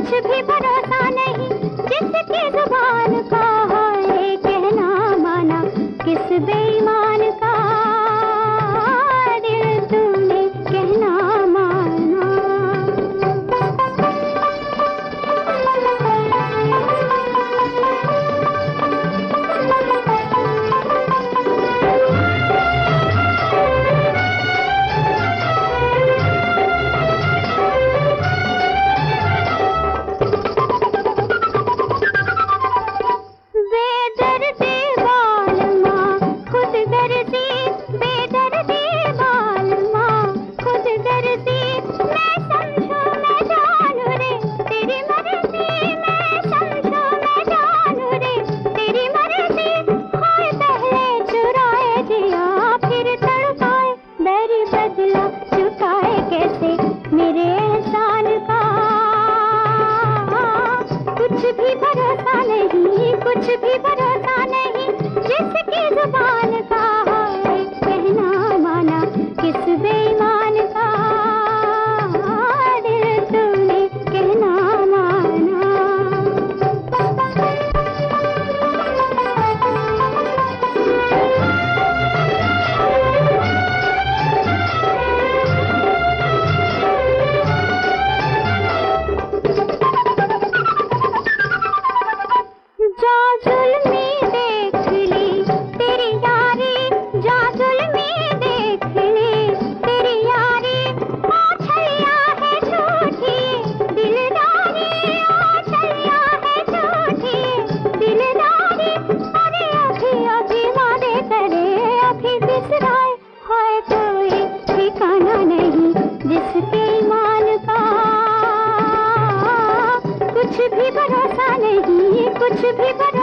कुछ भी भरोसा नहीं जिसकी जुबान का है कहना माना किस बेईमान का दिल तूने कहना माना। मेरे एहसान का कुछ भी भरोसा नहीं, कुछ भी भरोसा नहीं जिसकी जुबान का है कहना माना किस बेईमान का दिल तूने कहना माना। जिसके ईमान का कुछ भी भरोसा नहीं, कुछ भी